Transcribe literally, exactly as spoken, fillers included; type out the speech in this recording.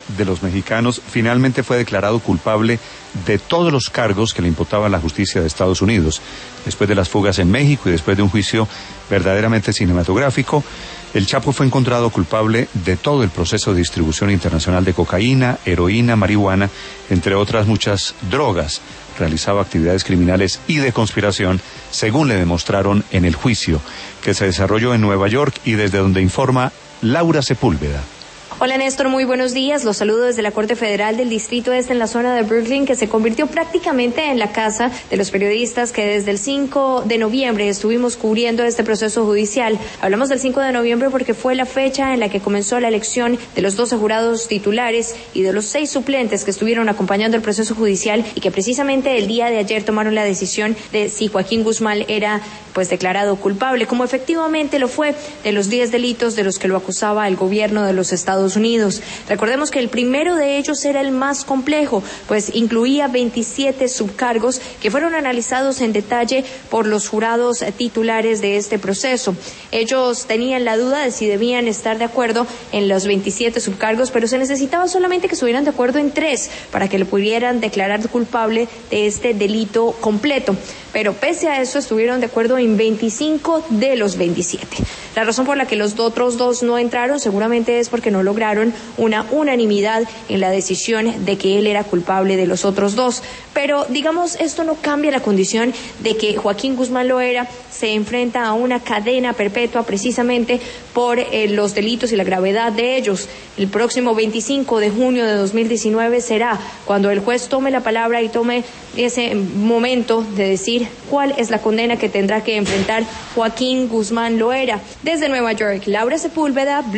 de los mexicanos, finalmente fue declarado culpable de todos los cargos que le imputaba la justicia de Estados Unidos. Después de las fugas en México y después de un juicio verdaderamente cinematográfico, el Chapo fue encontrado culpable de todo el proceso de distribución internacional de cocaína, heroína, marihuana, entre otras muchas drogas. Realizaba actividades criminales y de conspiración, según le demostraron en el juicio, que se desarrolló en Nueva York y desde donde informa Laura Sepúlveda. Hola Néstor, muy buenos días. Los saludo desde la Corte Federal del Distrito Este en la zona de Brooklyn, que se convirtió prácticamente en la casa de los periodistas que desde el cinco de noviembre estuvimos cubriendo este proceso judicial. Hablamos del cinco de noviembre porque fue la fecha en la que comenzó la elección de los doce jurados titulares y de los seis suplentes que estuvieron acompañando el proceso judicial y que precisamente el día de ayer tomaron la decisión de si Joaquín Guzmán era pues declarado culpable, como efectivamente lo fue, de los diez delitos de los que lo acusaba el gobierno de los Estados Unidos. Recordemos que el primero de ellos era el más complejo, pues incluía veintisiete subcargos que fueron analizados en detalle por los jurados titulares de este proceso. Ellos tenían la duda de si debían estar de acuerdo en los veintisiete subcargos, pero se necesitaba solamente que estuvieran de acuerdo en tres para que le pudieran declarar culpable de este delito completo. Pero pese a eso estuvieron de acuerdo en veinticinco de los veintisiete. La razón por la que los otros dos no entraron seguramente es porque no lograron una unanimidad en la decisión de que él era culpable de los otros dos. Pero digamos, esto no cambia la condición de que Joaquín Guzmán Loera se enfrenta a una cadena perpetua precisamente por eh, los delitos y la gravedad de ellos. El próximo veinticinco de junio de dos mil diecinueve será cuando el juez tome la palabra y tome ese momento de decir cuál es la condena que tendrá que enfrentar Joaquín Guzmán Loera. Desde Nueva York, Laura Sepúlveda.